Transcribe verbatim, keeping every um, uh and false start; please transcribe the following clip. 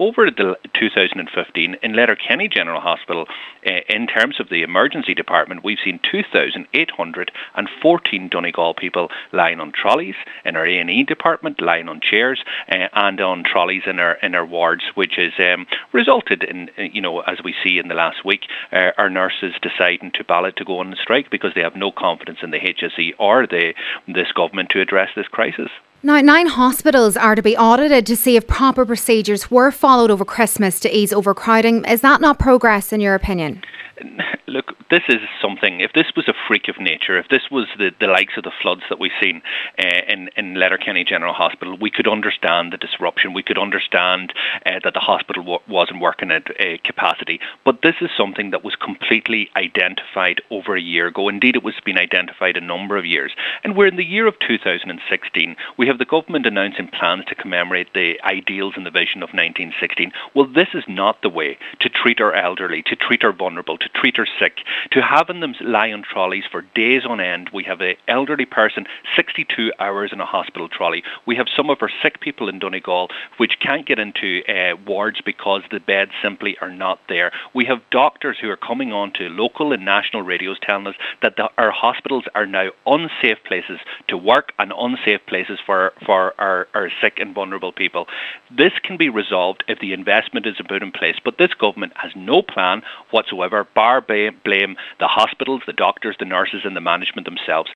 over the two thousand fifteen in Letterkenny General Hospital, uh, in terms of the emergency department, we've seen two thousand eight hundred fourteen Donegal people lying on trolleys in our A and E department, lying on chairs uh, and on trolleys in our in our wards, which has um, resulted in, you know, as we see in the last week, uh, our nurses deciding to ballot to go on strike because they have no confidence in the H S E or the this government to address this crisis. Now, nine hospitals are to be audited to see if proper procedures were followed over Christmas to ease overcrowding. Is that not progress in your opinion? Look, this is something, if this was a freak of nature, if this was the, the likes of the floods that we've seen uh, in, in Letterkenny General Hospital, we could understand the disruption, we could understand uh, that the hospital w- wasn't working at uh, capacity. But this is something that was completely identified over a year ago. Indeed, it was been identified a number of years. And we're in the year of two thousand sixteen. We have the government announcing plans to commemorate the ideals and the vision of nineteen sixteen. Well, this is not the way to treat our elderly, to treat our vulnerable, to treat our sick, to having them lie on trolleys for days on end. We have an elderly person sixty-two hours in a hospital trolley. We have some of our sick people in Donegal which can't get into uh, wards because the beds simply are not there. We have doctors who are coming on to local and national radios telling us that the, our hospitals are now unsafe places to work and unsafe places for, for our, our sick and vulnerable people. This can be resolved if the investment is put in place, but this government has no plan whatsoever, bar blame the hospitals, the doctors, the nurses and the management themselves.